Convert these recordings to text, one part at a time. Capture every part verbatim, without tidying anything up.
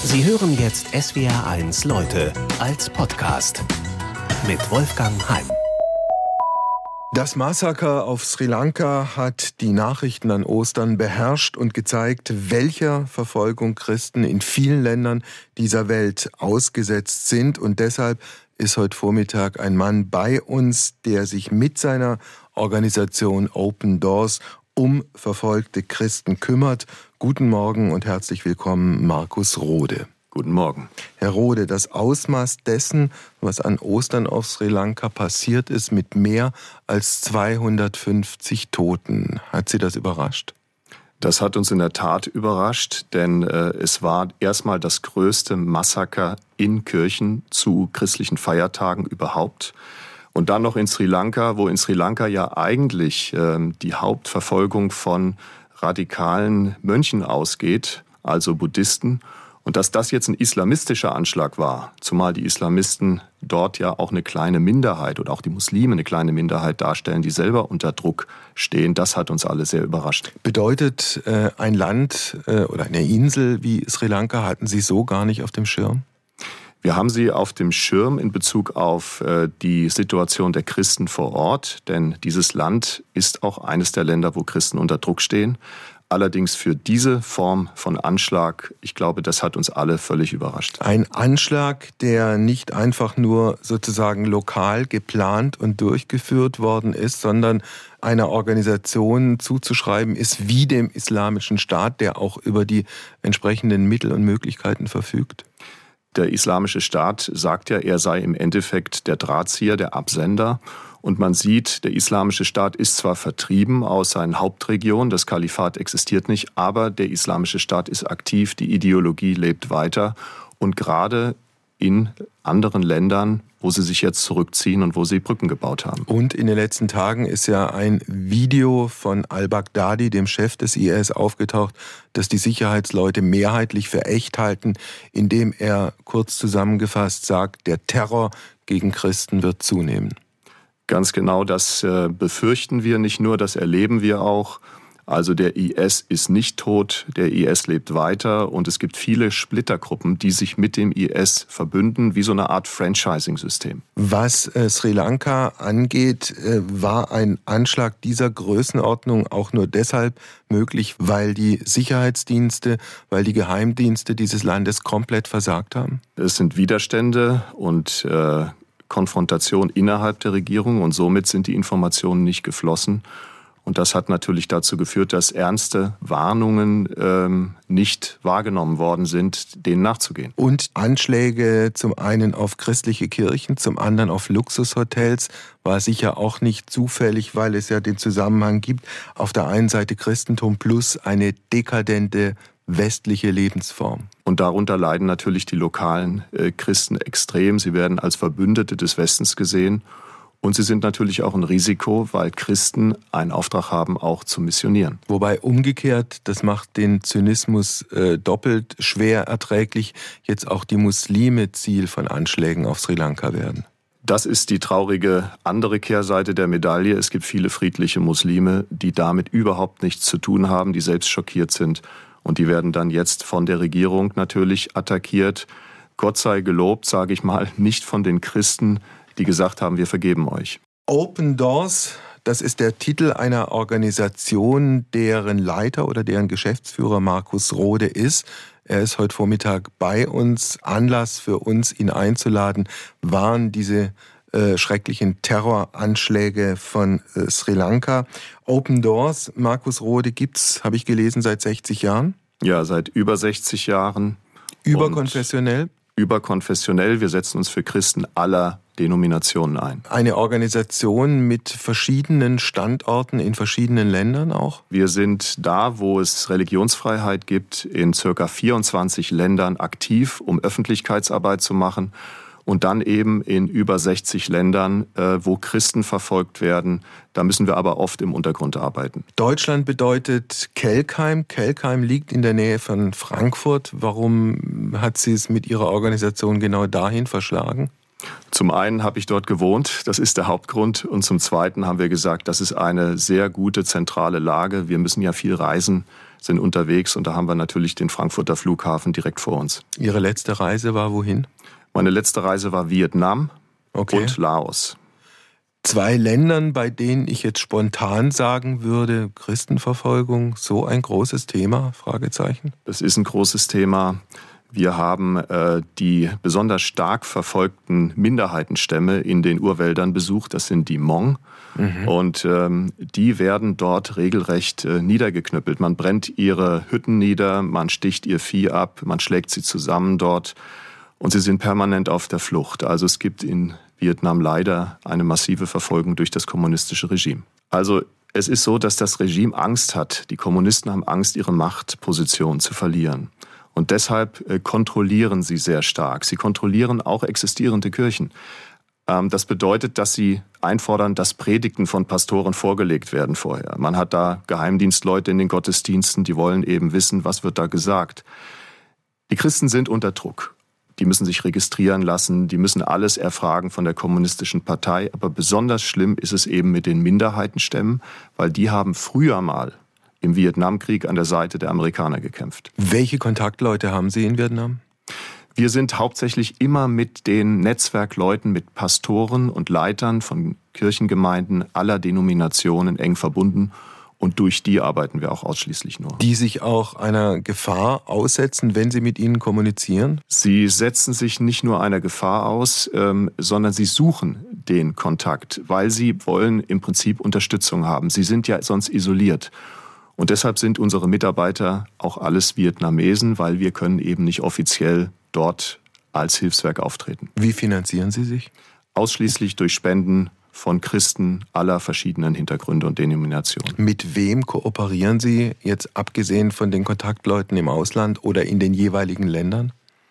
Sie hören jetzt S W R eins Leute als Podcast mit Wolfgang Heim. Das Massaker auf Sri Lanka hat die Nachrichten an Ostern beherrscht und gezeigt, welcher Verfolgung Christen in vielen Ländern dieser Welt ausgesetzt sind. Und deshalb ist heute Vormittag ein Mann bei uns, der sich mit seiner Organisation Open Doors um verfolgte Christen kümmert. Guten Morgen und herzlich willkommen, Markus Rode. Guten Morgen. Herr Rode, das Ausmaß dessen, was an Ostern auf Sri Lanka passiert ist, mit mehr als zweihundertfünfzig Toten, hat Sie das überrascht? Das hat uns in der Tat überrascht, denn äh, es war erstmal das größte Massaker in Kirchen zu christlichen Feiertagen überhaupt. Und dann noch in Sri Lanka, wo in Sri Lanka ja eigentlich äh, die Hauptverfolgung von radikalen Mönchen ausgeht, also Buddhisten. Und dass das jetzt ein islamistischer Anschlag war, zumal die Islamisten dort ja auch eine kleine Minderheit oder auch die Muslime eine kleine Minderheit darstellen, die selber unter Druck stehen, das hat uns alle sehr überrascht. Bedeutet, äh, ein Land äh, oder eine Insel wie Sri Lanka hatten Sie so gar nicht auf dem Schirm? Wir haben sie auf dem Schirm in Bezug auf äh, die Situation der Christen vor Ort, denn dieses Land ist auch eines der Länder, wo Christen unter Druck stehen. Allerdings für diese Form von Anschlag, ich glaube, das hat uns alle völlig überrascht. Ein Anschlag, der nicht einfach nur sozusagen lokal geplant und durchgeführt worden ist, sondern einer Organisation zuzuschreiben ist wie dem Islamischen Staat, der auch über die entsprechenden Mittel und Möglichkeiten verfügt. Der Islamische Staat sagt ja, er sei im Endeffekt der Drahtzieher, der Absender. Und man sieht, der Islamische Staat ist zwar vertrieben aus seinen Hauptregionen, das Kalifat existiert nicht, aber der Islamische Staat ist aktiv, die Ideologie lebt weiter. Und gerade in anderen Ländern, wo sie sich jetzt zurückziehen und wo sie Brücken gebaut haben. Und in den letzten Tagen ist ja ein Video von al-Baghdadi, dem Chef des I S, aufgetaucht, das die Sicherheitsleute mehrheitlich für echt halten, indem er kurz zusammengefasst sagt, der Terror gegen Christen wird zunehmen. Ganz genau, das äh, befürchten wir nicht nur, das erleben wir auch. Also der I S ist nicht tot, der I S lebt weiter und es gibt viele Splittergruppen, die sich mit dem I S verbünden, wie so eine Art Franchising-System. Was äh, Sri Lanka angeht, äh, war ein Anschlag dieser Größenordnung auch nur deshalb möglich, weil die Sicherheitsdienste, weil die Geheimdienste dieses Landes komplett versagt haben? Es sind Widerstände und äh, Konfrontation innerhalb der Regierung und somit sind die Informationen nicht geflossen. Und das hat natürlich dazu geführt, dass ernste Warnungen ähm, nicht wahrgenommen worden sind, denen nachzugehen. Und Anschläge zum einen auf christliche Kirchen, zum anderen auf Luxushotels war sicher auch nicht zufällig, weil es ja den Zusammenhang gibt. Auf der einen Seite Christentum plus eine dekadente westliche Lebensform. Und darunter leiden natürlich die lokalen äh, Christen extrem. Sie werden als Verbündete des Westens gesehen. Und sie sind natürlich auch ein Risiko, weil Christen einen Auftrag haben, auch zu missionieren. Wobei umgekehrt, das macht den Zynismus äh, doppelt schwer erträglich, jetzt auch die Muslime Ziel von Anschlägen auf Sri Lanka werden. Das ist die traurige andere Kehrseite der Medaille. Es gibt viele friedliche Muslime, die damit überhaupt nichts zu tun haben, die selbst schockiert sind. Und die werden dann jetzt von der Regierung natürlich attackiert. Gott sei gelobt, sage ich mal, nicht von den Christen, die gesagt haben, wir vergeben euch. Open Doors, das ist der Titel einer Organisation, deren Leiter oder deren Geschäftsführer Markus Rode ist. Er ist heute Vormittag bei uns. Anlass für uns, ihn einzuladen, waren diese äh, schrecklichen Terroranschläge von äh, Sri Lanka. Open Doors, Markus Rode, gibt's, habe ich gelesen, seit sechzig Jahren? Ja, seit über sechzig Jahren. Überkonfessionell? Überkonfessionell. Wir setzen uns für Christen aller Denominationen ein. Eine Organisation mit verschiedenen Standorten in verschiedenen Ländern auch? Wir sind da, wo es Religionsfreiheit gibt, in circa vierundzwanzig Ländern aktiv, um Öffentlichkeitsarbeit zu machen. Und dann eben in über sechzig Ländern, wo Christen verfolgt werden. Da müssen wir aber oft im Untergrund arbeiten. Deutschland bedeutet Kelkheim. Kelkheim liegt in der Nähe von Frankfurt. Warum hat sie es mit ihrer Organisation genau dahin verschlagen? Zum einen habe ich dort gewohnt, das ist der Hauptgrund. Und zum Zweiten haben wir gesagt, das ist eine sehr gute zentrale Lage. Wir müssen ja viel reisen, sind unterwegs und da haben wir natürlich den Frankfurter Flughafen direkt vor uns. Ihre letzte Reise war wohin? Meine letzte Reise war Vietnam okay. und Laos. Zwei Ländern, bei denen ich jetzt spontan sagen würde, Christenverfolgung, so ein großes Thema? Fragezeichen. Das ist ein großes Thema. Wir haben äh, die besonders stark verfolgten Minderheitenstämme in den Urwäldern besucht. Das sind die Hmong. Mhm. Und ähm, die werden dort regelrecht äh, niedergeknüppelt. Man brennt ihre Hütten nieder, man sticht ihr Vieh ab, man schlägt sie zusammen dort. Und sie sind permanent auf der Flucht. Also es gibt in Vietnam leider eine massive Verfolgung durch das kommunistische Regime. Also es ist so, dass das Regime Angst hat. Die Kommunisten haben Angst, ihre Machtposition zu verlieren. Und deshalb äh, kontrollieren sie sehr stark. Sie kontrollieren auch existierende Kirchen. Ähm, das bedeutet, dass sie einfordern, dass Predigten von Pastoren vorgelegt werden vorher. Man hat da Geheimdienstleute in den Gottesdiensten, die wollen eben wissen, was wird da gesagt. Die Christen sind unter Druck. Die müssen sich registrieren lassen, die müssen alles erfragen von der kommunistischen Partei. Aber besonders schlimm ist es eben mit den Minderheitenstämmen, weil die haben früher mal im Vietnamkrieg an der Seite der Amerikaner gekämpft. Welche Kontaktleute haben Sie in Vietnam? Wir sind hauptsächlich immer mit den Netzwerkleuten, mit Pastoren und Leitern von Kirchengemeinden aller Denominationen eng verbunden. Und durch die arbeiten wir auch ausschließlich nur. Die sich auch einer Gefahr aussetzen, wenn sie mit ihnen kommunizieren? Sie setzen sich nicht nur einer Gefahr aus, ähm, sondern sie suchen den Kontakt, weil sie wollen im Prinzip Unterstützung haben. Sie sind ja sonst isoliert. Und deshalb sind unsere Mitarbeiter auch alles Vietnamesen, weil wir können eben nicht offiziell dort als Hilfswerk auftreten. Wie finanzieren Sie sich? Ausschließlich durch Spenden von Christen aller verschiedenen Hintergründe und Denominationen. Mit wem kooperieren Sie jetzt abgesehen von den Kontaktleuten im Ausland oder in den jeweiligen Ländern?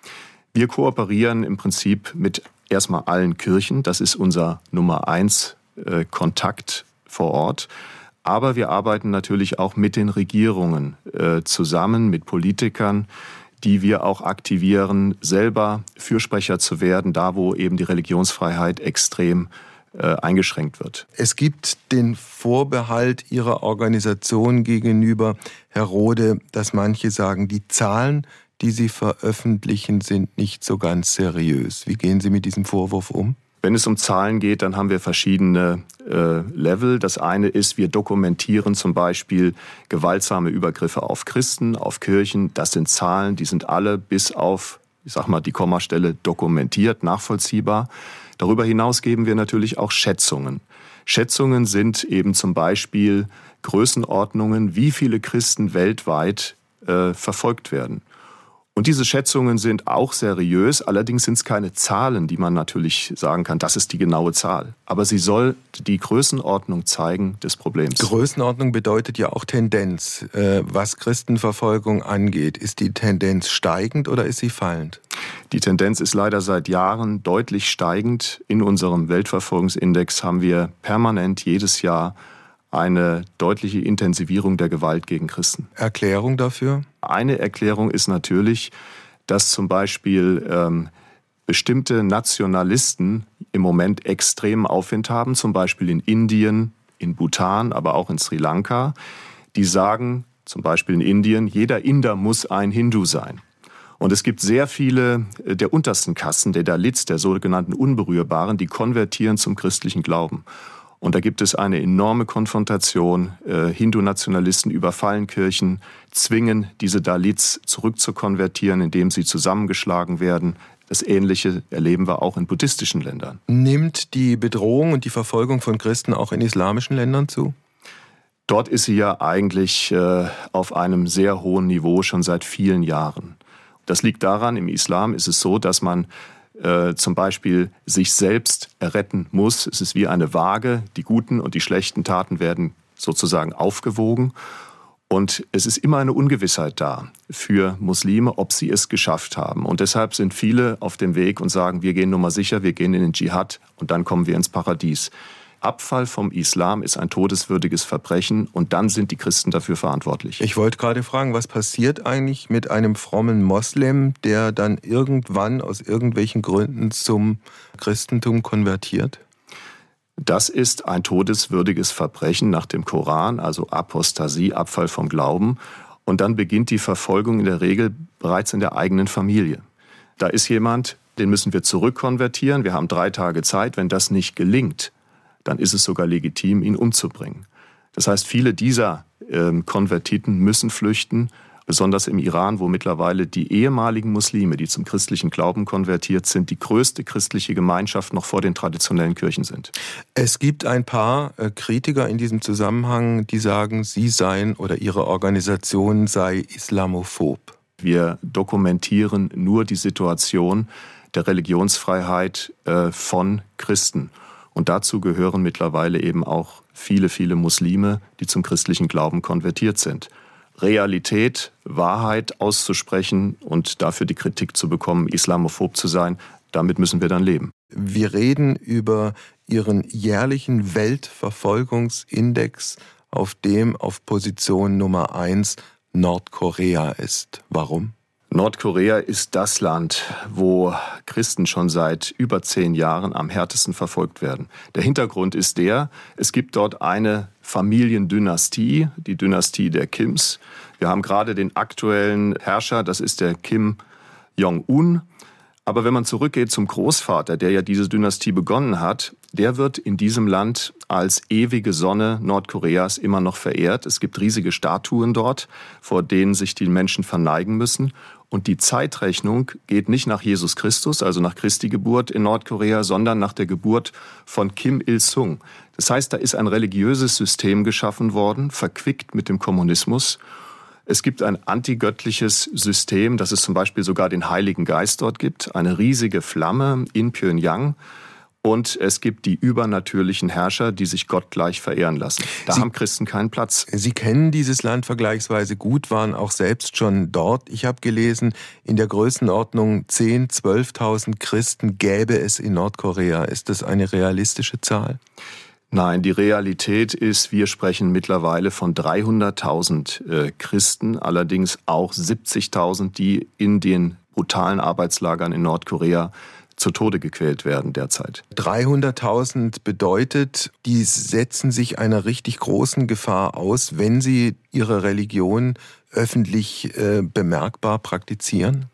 Wir kooperieren im Prinzip mit erstmal allen Kirchen. Das ist unser Nummer eins äh, Kontakt vor Ort. Aber wir arbeiten natürlich auch mit den Regierungen äh, zusammen, mit Politikern, die wir auch aktivieren, selber Fürsprecher zu werden, da wo eben die Religionsfreiheit extrem eingeschränkt wird. Es gibt den Vorbehalt Ihrer Organisation gegenüber, Herr Rode, dass manche sagen, die Zahlen, die Sie veröffentlichen, sind nicht so ganz seriös. Wie gehen Sie mit diesem Vorwurf um? Wenn es um Zahlen geht, dann haben wir verschiedene äh, Level. Das eine ist, wir dokumentieren zum Beispiel gewaltsame Übergriffe auf Christen, auf Kirchen. Das sind Zahlen, die sind alle bis auf, ich sag mal, die Kommastelle dokumentiert, nachvollziehbar. Darüber hinaus geben wir natürlich auch Schätzungen. Schätzungen sind eben zum Beispiel Größenordnungen, wie viele Christen weltweit äh, verfolgt werden. Und diese Schätzungen sind auch seriös, allerdings sind es keine Zahlen, die man natürlich sagen kann, das ist die genaue Zahl. Aber sie soll die Größenordnung zeigen des Problems. Größenordnung bedeutet ja auch Tendenz. Äh, was Christenverfolgung angeht, ist die Tendenz steigend oder ist sie fallend? Die Tendenz ist leider seit Jahren deutlich steigend. In unserem Weltverfolgungsindex haben wir permanent jedes Jahr eine deutliche Intensivierung der Gewalt gegen Christen. Erklärung dafür? Eine Erklärung ist natürlich, dass zum Beispiel ähm, bestimmte Nationalisten im Moment extremen Aufwind haben, zum Beispiel in Indien, in Bhutan, aber auch in Sri Lanka. Die sagen, zum Beispiel in Indien, jeder Inder muss ein Hindu sein. Und es gibt sehr viele der untersten Kasten, der Dalits, der sogenannten Unberührbaren, die konvertieren zum christlichen Glauben. Und da gibt es eine enorme Konfrontation. Äh, Hindu-Nationalisten überfallen Kirchen, zwingen diese Dalits zurückzukonvertieren, indem sie zusammengeschlagen werden. Das Ähnliche erleben wir auch in buddhistischen Ländern. Nimmt die Bedrohung und die Verfolgung von Christen auch in islamischen Ländern zu? Dort ist sie ja eigentlich äh, auf einem sehr hohen Niveau schon seit vielen Jahren. Das liegt daran, im Islam ist es so, dass man Äh, zum Beispiel sich selbst erretten muss. Es ist wie eine Waage. Die guten und die schlechten Taten werden sozusagen aufgewogen. Und es ist immer eine Ungewissheit da für Muslime, ob sie es geschafft haben. Und deshalb sind viele auf dem Weg und sagen, wir gehen nur mal sicher, wir gehen in den Dschihad und dann kommen wir ins Paradies. Abfall vom Islam ist ein todeswürdiges Verbrechen und dann sind die Christen dafür verantwortlich. Ich wollte gerade fragen, was passiert eigentlich mit einem frommen Moslem, der dann irgendwann aus irgendwelchen Gründen zum Christentum konvertiert? Das ist ein todeswürdiges Verbrechen nach dem Koran, also Apostasie, Abfall vom Glauben. Und dann beginnt die Verfolgung in der Regel bereits in der eigenen Familie. Da ist jemand, den müssen wir zurückkonvertieren. Wir haben drei Tage Zeit. Wenn das nicht gelingt, dann ist es sogar legitim, ihn umzubringen. Das heißt, viele dieser äh, Konvertiten müssen flüchten, besonders im Iran, wo mittlerweile die ehemaligen Muslime, die zum christlichen Glauben konvertiert sind, die größte christliche Gemeinschaft noch vor den traditionellen Kirchen sind. Es gibt ein paar äh, Kritiker in diesem Zusammenhang, die sagen, sie seien oder ihre Organisation sei islamophob. Wir dokumentieren nur die Situation der Religionsfreiheit äh, von Christen. Und dazu gehören mittlerweile eben auch viele, viele Muslime, die zum christlichen Glauben konvertiert sind. Realität, Wahrheit auszusprechen und dafür die Kritik zu bekommen, islamophob zu sein, damit müssen wir dann leben. Wir reden über Ihren jährlichen Weltverfolgungsindex, auf dem auf Position Nummer eins Nordkorea ist. Warum? Nordkorea ist das Land, wo Christen schon seit über zehn Jahren am härtesten verfolgt werden. Der Hintergrund ist der, es gibt dort eine Familiendynastie, die Dynastie der Kims. Wir haben gerade den aktuellen Herrscher, das ist der Kim Jong-un. Aber wenn man zurückgeht zum Großvater, der ja diese Dynastie begonnen hat, der wird in diesem Land als ewige Sonne Nordkoreas immer noch verehrt. Es gibt riesige Statuen dort, vor denen sich die Menschen verneigen müssen. Und die Zeitrechnung geht nicht nach Jesus Christus, also nach Christi Geburt in Nordkorea, sondern nach der Geburt von Kim Il-sung. Das heißt, da ist ein religiöses System geschaffen worden, verquickt mit dem Kommunismus. Es gibt ein antigöttliches System, dass es zum Beispiel sogar den Heiligen Geist dort gibt, eine riesige Flamme in Pjöngjang. Und es gibt die übernatürlichen Herrscher, die sich gottgleich verehren lassen. Da Sie, haben Christen keinen Platz. Sie kennen dieses Land vergleichsweise gut, waren auch selbst schon dort. Ich habe gelesen, in der Größenordnung zehntausend, zwölftausend Christen gäbe es in Nordkorea. Ist das eine realistische Zahl? Nein, die Realität ist, wir sprechen mittlerweile von dreihunderttausend äh, Christen, allerdings auch siebzigtausend, die in den brutalen Arbeitslagern in Nordkorea zu Tode gequält werden derzeit. dreihunderttausend bedeutet, die setzen sich einer richtig großen Gefahr aus, wenn sie ihre Religion öffentlich äh, bemerkbar praktizieren?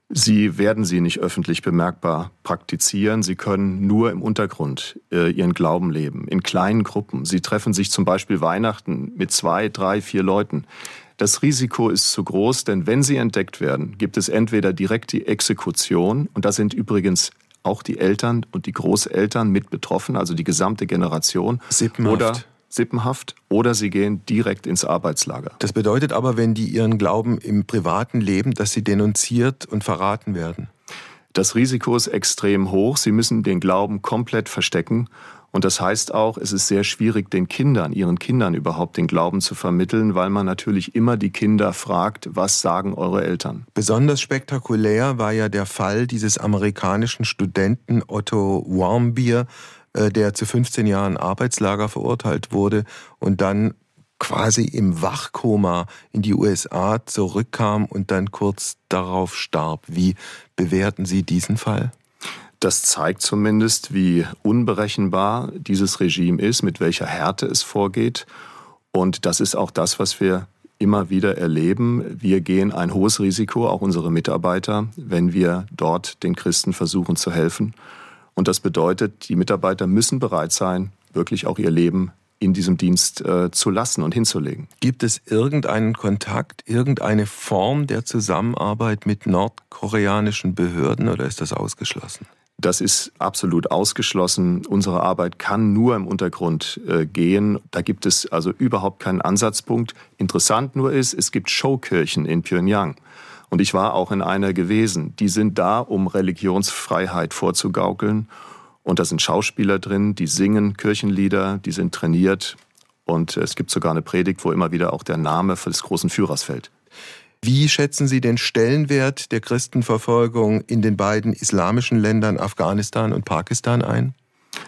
Sie werden sie nicht öffentlich bemerkbar praktizieren. Sie können nur im Untergrund äh, ihren Glauben leben, in kleinen Gruppen. Sie treffen sich zum Beispiel Weihnachten mit zwei, drei, vier Leuten. Das Risiko ist zu groß, denn wenn sie entdeckt werden, gibt es entweder direkt die Exekution, und da sind übrigens auch die Eltern und die Großeltern mit betroffen, also die gesamte Generation. Sippenhaft. Oder Sippenhaft, oder sie gehen direkt ins Arbeitslager. Das bedeutet aber, wenn die ihren Glauben im privaten leben, dass sie denunziert und verraten werden. Das Risiko ist extrem hoch. Sie müssen den Glauben komplett verstecken. Und das heißt auch, es ist sehr schwierig, den Kindern, ihren Kindern überhaupt den Glauben zu vermitteln, weil man natürlich immer die Kinder fragt, was sagen eure Eltern? Besonders spektakulär war ja der Fall dieses amerikanischen Studenten Otto Warmbier, der zu fünfzehn Jahren Arbeitslager verurteilt wurde und dann quasi im Wachkoma in die U S A zurückkam und dann kurz darauf starb. Wie bewerten Sie diesen Fall? Das zeigt zumindest, wie unberechenbar dieses Regime ist, mit welcher Härte es vorgeht. Und das ist auch das, was wir immer wieder erleben. Wir gehen ein hohes Risiko, auch unsere Mitarbeiter, wenn wir dort den Christen versuchen zu helfen. Und das bedeutet, die Mitarbeiter müssen bereit sein, wirklich auch ihr Leben in diesem Dienst äh, zu lassen und hinzulegen. Gibt es irgendeinen Kontakt, irgendeine Form der Zusammenarbeit mit nordkoreanischen Behörden oder ist das ausgeschlossen? Das ist absolut ausgeschlossen. Unsere Arbeit kann nur im Untergrund äh, gehen. Da gibt es also überhaupt keinen Ansatzpunkt. Interessant nur ist, es gibt Showkirchen in Pjöngjang. Und ich war auch in einer gewesen. Die sind da, um Religionsfreiheit vorzugaukeln. Und da sind Schauspieler drin, die singen Kirchenlieder, die sind trainiert. Und es gibt sogar eine Predigt, wo immer wieder auch der Name des großen Führers fällt. Wie schätzen Sie den Stellenwert der Christenverfolgung in den beiden islamischen Ländern Afghanistan und Pakistan ein?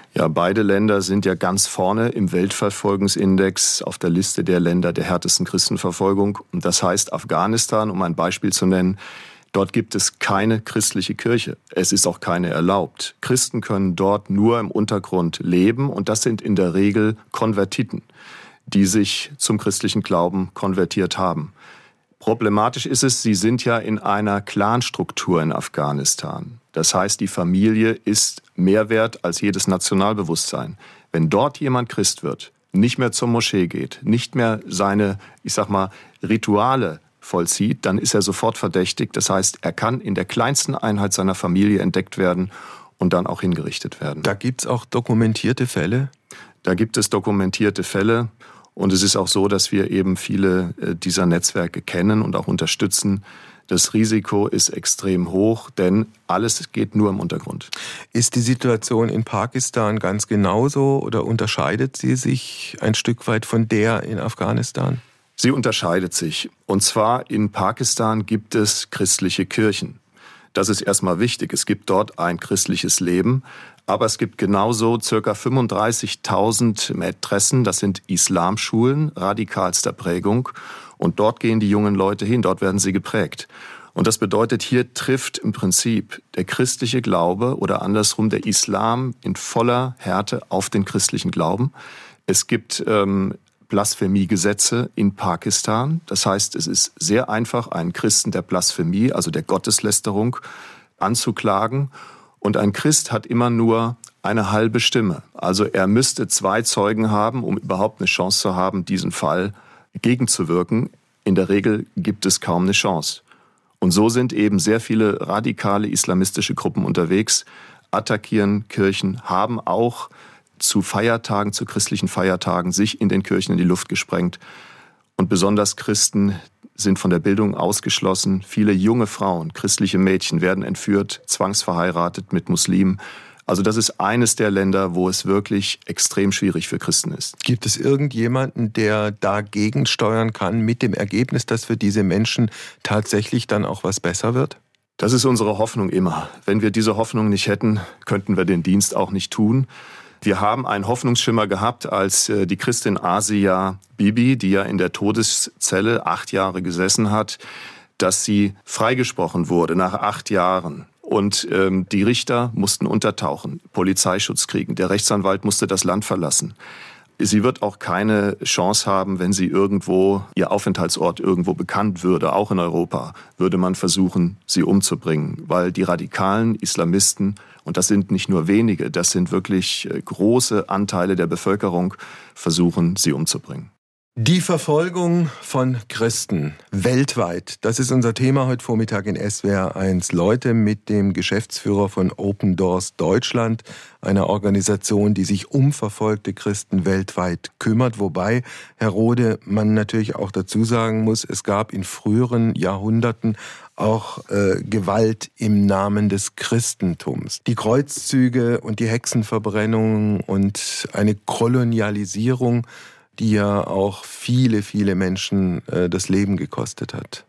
Ja, beide Länder sind ja ganz vorne im Weltverfolgungsindex auf der Liste der Länder der härtesten Christenverfolgung. Und das heißt Afghanistan, um ein Beispiel zu nennen, dort gibt es keine christliche Kirche. Es ist auch keine erlaubt. Christen können dort nur im Untergrund leben und das sind in der Regel Konvertiten, die sich zum christlichen Glauben konvertiert haben. Problematisch ist es, sie sind ja in einer Clanstruktur in Afghanistan. Das heißt, die Familie ist mehr wert als jedes Nationalbewusstsein. Wenn dort jemand Christ wird, nicht mehr zur Moschee geht, nicht mehr seine, ich sag mal, Rituale vollzieht, dann ist er sofort verdächtig. Das heißt, er kann in der kleinsten Einheit seiner Familie entdeckt werden und dann auch hingerichtet werden. Da gibt es auch dokumentierte Fälle? Da gibt es dokumentierte Fälle. Und es ist auch so, dass wir eben viele dieser Netzwerke kennen und auch unterstützen. Das Risiko ist extrem hoch, denn alles geht nur im Untergrund. Ist die Situation in Pakistan ganz genauso oder unterscheidet sie sich ein Stück weit von der in Afghanistan? Sie unterscheidet sich. Und zwar in Pakistan gibt es christliche Kirchen. Das ist erstmal wichtig. Es gibt dort ein christliches Leben. Aber es gibt genauso ca. fünfunddreißigtausend Mätressen, das sind Islamschulen radikalster Prägung. Und dort gehen die jungen Leute hin, dort werden sie geprägt. Und das bedeutet, hier trifft im Prinzip der christliche Glaube oder andersrum der Islam in voller Härte auf den christlichen Glauben. Es gibt ähm, Blasphemiegesetze in Pakistan. Das heißt, es ist sehr einfach, einen Christen der Blasphemie, also der Gotteslästerung, anzuklagen. Und ein Christ hat immer nur eine halbe Stimme. Also er müsste zwei Zeugen haben, um überhaupt eine Chance zu haben, diesen Fall gegenzuwirken. In der Regel gibt es kaum eine Chance. Und so sind eben sehr viele radikale islamistische Gruppen unterwegs, attackieren Kirchen, haben auch zu Feiertagen, zu christlichen Feiertagen sich in den Kirchen in die Luft gesprengt. Und besonders Christen sind von der Bildung ausgeschlossen. Viele junge Frauen, christliche Mädchen werden entführt, zwangsverheiratet mit Muslimen. Also das ist eines der Länder, wo es wirklich extrem schwierig für Christen ist. Gibt es irgendjemanden, der dagegen steuern kann, mit dem Ergebnis, dass für diese Menschen tatsächlich dann auch was besser wird? Das ist unsere Hoffnung immer. Wenn wir diese Hoffnung nicht hätten, könnten wir den Dienst auch nicht tun. Wir haben einen Hoffnungsschimmer gehabt, als die Christin Asia Bibi, die ja in der Todeszelle acht Jahre gesessen hat, dass sie freigesprochen wurde nach acht Jahren. Und ähm, die Richter mussten untertauchen, Polizeischutz kriegen. Der Rechtsanwalt musste das Land verlassen. Sie wird auch keine Chance haben, wenn sie irgendwo, ihr Aufenthaltsort irgendwo bekannt würde, auch in Europa, würde man versuchen, sie umzubringen. Weil die radikalen Islamisten, und das sind nicht nur wenige, das sind wirklich große Anteile der Bevölkerung, versuchen, sie umzubringen. Die Verfolgung von Christen weltweit, das ist unser Thema heute Vormittag in S W R eins Leute mit dem Geschäftsführer von Open Doors Deutschland, einer Organisation, die sich um verfolgte Christen weltweit kümmert. Wobei, Herr Rode, man natürlich auch dazu sagen muss, es gab in früheren Jahrhunderten auch äh, Gewalt im Namen des Christentums. Die Kreuzzüge und die Hexenverbrennungen und eine Kolonialisierung, die ja auch viele, viele Menschen äh, das Leben gekostet hat.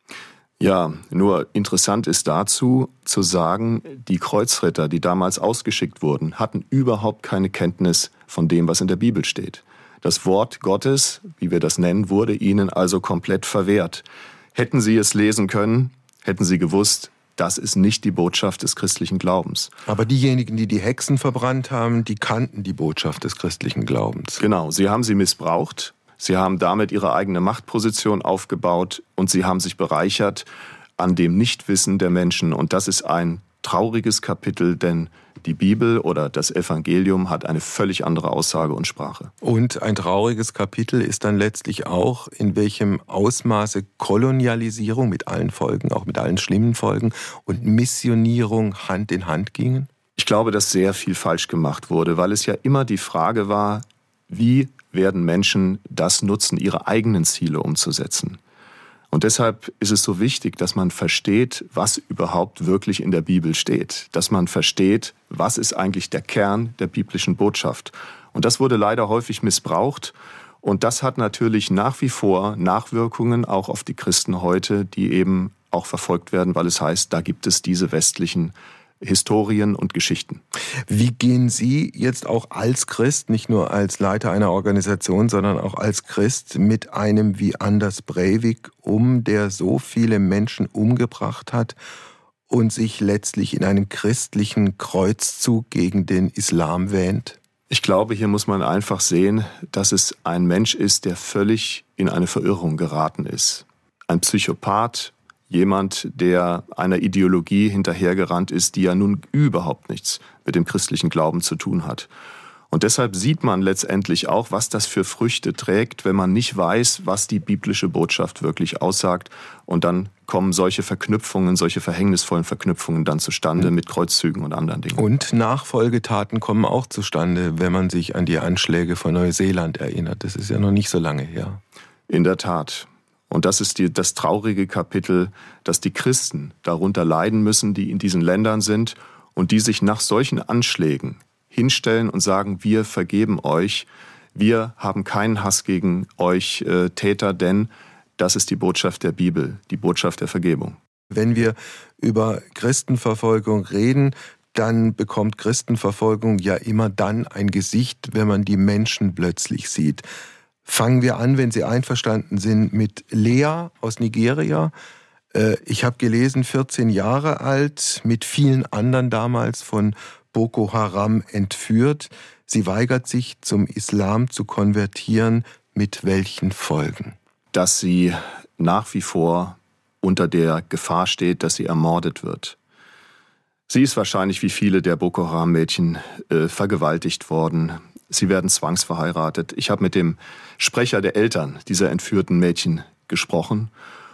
Ja, nur interessant ist dazu zu sagen, die Kreuzritter, die damals ausgeschickt wurden, hatten überhaupt keine Kenntnis von dem, was in der Bibel steht. Das Wort Gottes, wie wir das nennen, wurde ihnen also komplett verwehrt. Hätten sie es lesen können, hätten sie gewusst, das ist nicht die Botschaft des christlichen Glaubens. Aber diejenigen, die die Hexen verbrannt haben, die kannten die Botschaft des christlichen Glaubens. Genau, sie haben sie missbraucht. Sie haben damit ihre eigene Machtposition aufgebaut und sie haben sich bereichert an dem Nichtwissen der Menschen. Und das ist ein trauriges Kapitel, denn die Bibel oder das Evangelium hat eine völlig andere Aussage und Sprache. Und ein trauriges Kapitel ist dann letztlich auch, in welchem Ausmaße Kolonialisierung mit allen Folgen, auch mit allen schlimmen Folgen, und Missionierung Hand in Hand gingen? Ich glaube, dass sehr viel falsch gemacht wurde, weil es ja immer die Frage war, wie werden Menschen das nutzen, ihre eigenen Ziele umzusetzen. Und deshalb ist es so wichtig, dass man versteht, was überhaupt wirklich in der Bibel steht. Dass man versteht, was ist eigentlich der Kern der biblischen Botschaft. Und das wurde leider häufig missbraucht. Und das hat natürlich nach wie vor Nachwirkungen auch auf die Christen heute, die eben auch verfolgt werden, weil es heißt, da gibt es diese westlichen Historien und Geschichten. Wie gehen Sie jetzt auch als Christ, nicht nur als Leiter einer Organisation, sondern auch als Christ mit einem wie Anders Breivik um, der so viele Menschen umgebracht hat und sich letztlich in einem christlichen Kreuzzug gegen den Islam wähnt? Ich glaube, hier muss man einfach sehen, dass es ein Mensch ist, der völlig in eine Verirrung geraten ist. Ein Psychopath, jemand, der einer Ideologie hinterhergerannt ist, die ja nun überhaupt nichts mit dem christlichen Glauben zu tun hat. Und deshalb sieht man letztendlich auch, was das für Früchte trägt, wenn man nicht weiß, was die biblische Botschaft wirklich aussagt. Und dann kommen solche Verknüpfungen, solche verhängnisvollen Verknüpfungen dann zustande mit Kreuzzügen und anderen Dingen. Und Nachfolgetaten kommen auch zustande, wenn man sich an die Anschläge von Neuseeland erinnert. Das ist ja noch nicht so lange her. In der Tat. Und das ist die, das traurige Kapitel, dass die Christen darunter leiden müssen, die in diesen Ländern sind und die sich nach solchen Anschlägen hinstellen und sagen, wir vergeben euch, wir haben keinen Hass gegen euch äh, Täter, denn das ist die Botschaft der Bibel, die Botschaft der Vergebung. Wenn wir über Christenverfolgung reden, dann bekommt Christenverfolgung ja immer dann ein Gesicht, wenn man die Menschen plötzlich sieht. Fangen wir an, wenn Sie einverstanden sind, mit Lea aus Nigeria. Ich habe gelesen, vierzehn Jahre alt, mit vielen anderen damals von Boko Haram entführt. Sie weigert sich, zum Islam zu konvertieren. Mit welchen Folgen? Dass sie nach wie vor unter der Gefahr steht, dass sie ermordet wird. Sie ist wahrscheinlich wie viele der Boko Haram-Mädchen äh, vergewaltigt worden. Sie werden zwangsverheiratet. Ich habe mit dem Sprecher der Eltern dieser entführten Mädchen gesprochen.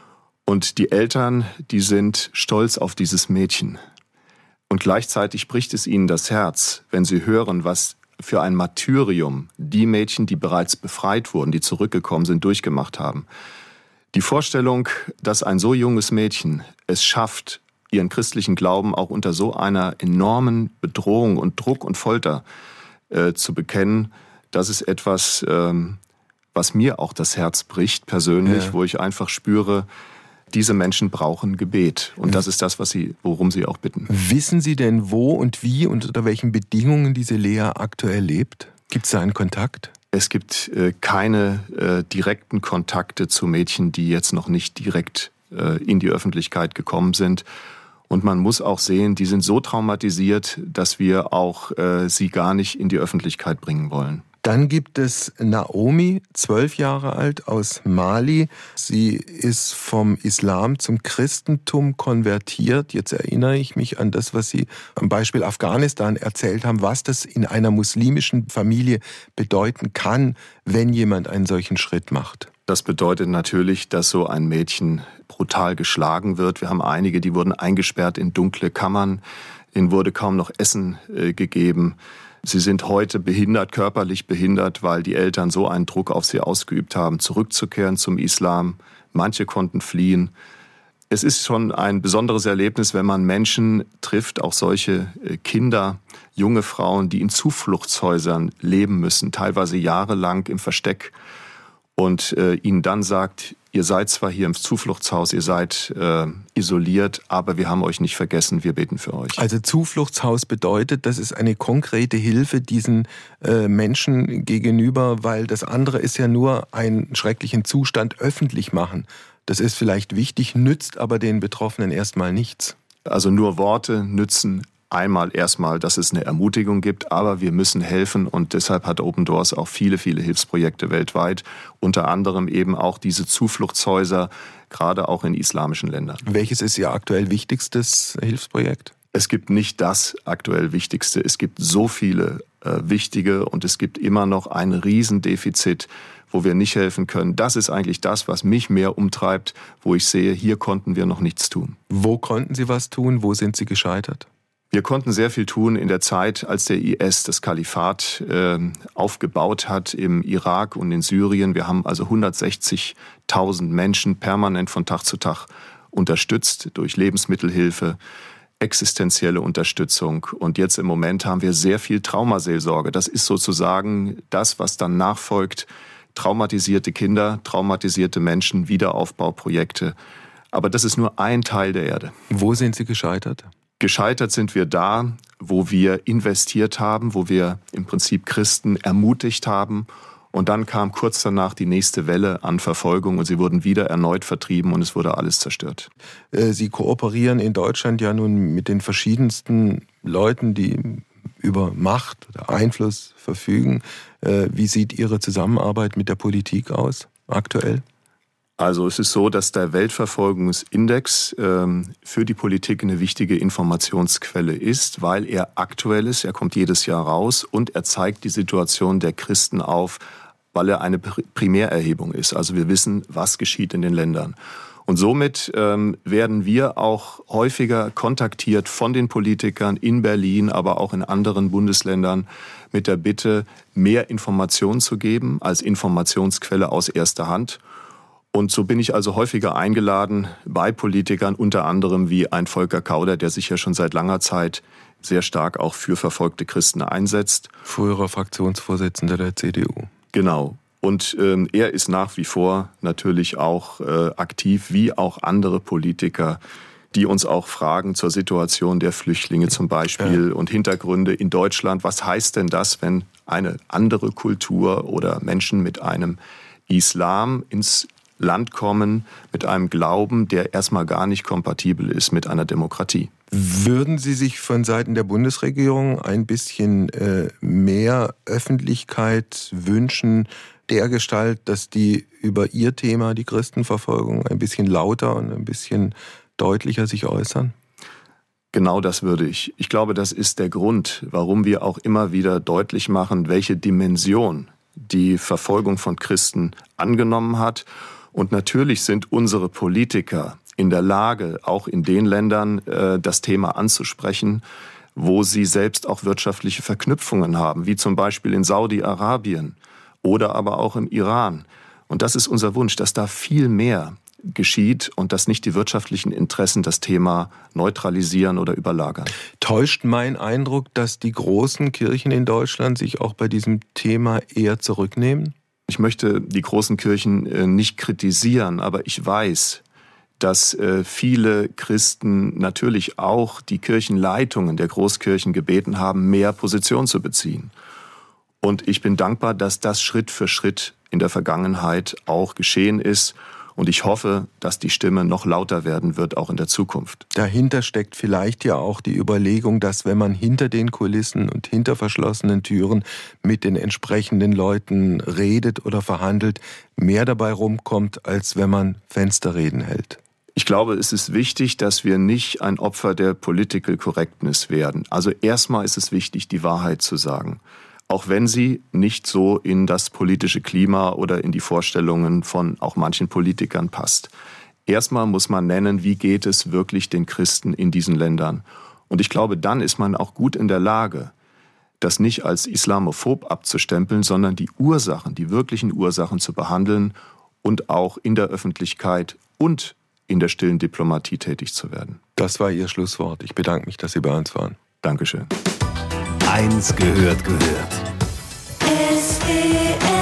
Und die Eltern, die sind stolz auf dieses Mädchen. Und gleichzeitig bricht es ihnen das Herz, wenn sie hören, was für ein Martyrium die Mädchen, die bereits befreit wurden, die zurückgekommen sind, durchgemacht haben. Die Vorstellung, dass ein so junges Mädchen es schafft, ihren christlichen Glauben auch unter so einer enormen Bedrohung und Druck und Folter äh, zu bekennen, das ist etwas, ähm, was mir auch das Herz bricht persönlich, ja. Wo ich einfach spüre, diese Menschen brauchen Gebet. Und das ist das, was sie, worum sie auch bitten. Wissen Sie denn, wo und wie und unter welchen Bedingungen diese Lea aktuell lebt? Gibt es da einen Kontakt? Es gibt äh, keine äh, direkten Kontakte zu Mädchen, die jetzt noch nicht direkt äh, in die Öffentlichkeit gekommen sind. Und man muss auch sehen, die sind so traumatisiert, dass wir auch äh, sie gar nicht in die Öffentlichkeit bringen wollen. Dann gibt es Naomi, zwölf Jahre alt, aus Mali. Sie ist vom Islam zum Christentum konvertiert. Jetzt erinnere ich mich an das, was Sie am Beispiel Afghanistan erzählt haben, was das in einer muslimischen Familie bedeuten kann, wenn jemand einen solchen Schritt macht. Das bedeutet natürlich, dass so ein Mädchen brutal geschlagen wird. Wir haben einige, die wurden eingesperrt in dunkle Kammern. Ihnen wurde kaum noch Essen äh, gegeben. Sie sind heute behindert, körperlich behindert, weil die Eltern so einen Druck auf sie ausgeübt haben, zurückzukehren zum Islam. Manche konnten fliehen. Es ist schon ein besonderes Erlebnis, wenn man Menschen trifft, auch solche Kinder, junge Frauen, die in Zufluchtshäusern leben müssen, teilweise jahrelang im Versteck. Und äh, ihnen dann sagt, ihr seid zwar hier im Zufluchtshaus, ihr seid äh, isoliert, aber wir haben euch nicht vergessen, wir beten für euch. Also Zufluchtshaus bedeutet, das ist eine konkrete Hilfe diesen äh, Menschen gegenüber, weil das andere ist ja nur einen schrecklichen Zustand öffentlich machen. Das ist vielleicht wichtig, nützt aber den Betroffenen erstmal nichts. Also nur Worte nützen einmal erstmal, dass es eine Ermutigung gibt, aber wir müssen helfen und deshalb hat Open Doors auch viele, viele Hilfsprojekte weltweit, unter anderem eben auch diese Zufluchtshäuser, gerade auch in islamischen Ländern. Welches ist Ihr aktuell wichtigstes Hilfsprojekt? Es gibt nicht das aktuell Wichtigste, es gibt so viele äh, wichtige und es gibt immer noch ein Riesendefizit, wo wir nicht helfen können. Das ist eigentlich das, was mich mehr umtreibt, wo ich sehe, hier konnten wir noch nichts tun. Wo konnten Sie was tun? Wo sind Sie gescheitert? Wir konnten sehr viel tun in der Zeit, als der I S das Kalifat äh, aufgebaut hat im Irak und in Syrien. Wir haben also hundertsechzigtausend Menschen permanent von Tag zu Tag unterstützt durch Lebensmittelhilfe, existenzielle Unterstützung. Und jetzt im Moment haben wir sehr viel Traumaseelsorge. Das ist sozusagen das, was dann nachfolgt. Traumatisierte Kinder, traumatisierte Menschen, Wiederaufbauprojekte. Aber das ist nur ein Teil der Erde. Wo sind Sie gescheitert? Gescheitert sind wir da, wo wir investiert haben, wo wir im Prinzip Christen ermutigt haben. Und dann kam kurz danach die nächste Welle an Verfolgung und sie wurden wieder erneut vertrieben und es wurde alles zerstört. Sie kooperieren in Deutschland ja nun mit den verschiedensten Leuten, die über Macht oder Einfluss verfügen. Wie sieht Ihre Zusammenarbeit mit der Politik aus aktuell? Also es ist so, dass der Weltverfolgungsindex ähm, für die Politik eine wichtige Informationsquelle ist, weil er aktuell ist, er kommt jedes Jahr raus und er zeigt die Situation der Christen auf, weil er eine Primärerhebung ist. Also wir wissen, was geschieht in den Ländern. Und somit ähm, werden wir auch häufiger kontaktiert von den Politikern in Berlin, aber auch in anderen Bundesländern mit der Bitte, mehr Informationen zu geben als Informationsquelle aus erster Hand. Und so bin ich also häufiger eingeladen bei Politikern, unter anderem wie ein Volker Kauder, der sich ja schon seit langer Zeit sehr stark auch für verfolgte Christen einsetzt. Früherer Fraktionsvorsitzender der C D U. Genau. Und ähm, er ist nach wie vor natürlich auch äh, aktiv, wie auch andere Politiker, die uns auch fragen zur Situation der Flüchtlinge zum Beispiel ja. und Hintergründe in Deutschland. Was heißt denn das, wenn eine andere Kultur oder Menschen mit einem Islam ins Land kommen, mit einem Glauben, der erstmal gar nicht kompatibel ist mit einer Demokratie? Würden Sie sich von Seiten der Bundesregierung ein bisschen äh, mehr Öffentlichkeit wünschen, dergestalt, dass die über ihr Thema, die Christenverfolgung, ein bisschen lauter und ein bisschen deutlicher sich äußern? Genau das würde ich. Ich glaube, das ist der Grund, warum wir auch immer wieder deutlich machen, welche Dimension die Verfolgung von Christen angenommen hat. Und natürlich sind unsere Politiker in der Lage, auch in den Ländern äh, das Thema anzusprechen, wo sie selbst auch wirtschaftliche Verknüpfungen haben, wie zum Beispiel in Saudi-Arabien oder aber auch im Iran. Und das ist unser Wunsch, dass da viel mehr geschieht und dass nicht die wirtschaftlichen Interessen das Thema neutralisieren oder überlagern. Täuscht mein Eindruck, dass die großen Kirchen in Deutschland sich auch bei diesem Thema eher zurücknehmen? Ich möchte die großen Kirchen nicht kritisieren, aber ich weiß, dass viele Christen natürlich auch die Kirchenleitungen der Großkirchen gebeten haben, mehr Position zu beziehen. Und ich bin dankbar, dass das Schritt für Schritt in der Vergangenheit auch geschehen ist. Und ich hoffe, dass die Stimme noch lauter werden wird, auch in der Zukunft. Dahinter steckt vielleicht ja auch die Überlegung, dass wenn man hinter den Kulissen und hinter verschlossenen Türen mit den entsprechenden Leuten redet oder verhandelt, mehr dabei rumkommt, als wenn man Fensterreden hält. Ich glaube, es ist wichtig, dass wir nicht ein Opfer der Political Correctness werden. Also erstmal ist es wichtig, die Wahrheit zu sagen. Auch wenn sie nicht so in das politische Klima oder in die Vorstellungen von auch manchen Politikern passt. Erstmal muss man nennen, wie geht es wirklich den Christen in diesen Ländern. Und ich glaube, dann ist man auch gut in der Lage, das nicht als islamophob abzustempeln, sondern die Ursachen, die wirklichen Ursachen zu behandeln und auch in der Öffentlichkeit und in der stillen Diplomatie tätig zu werden. Das war Ihr Schlusswort. Ich bedanke mich, dass Sie bei uns waren. Dankeschön. Eins gehört gehört. S W R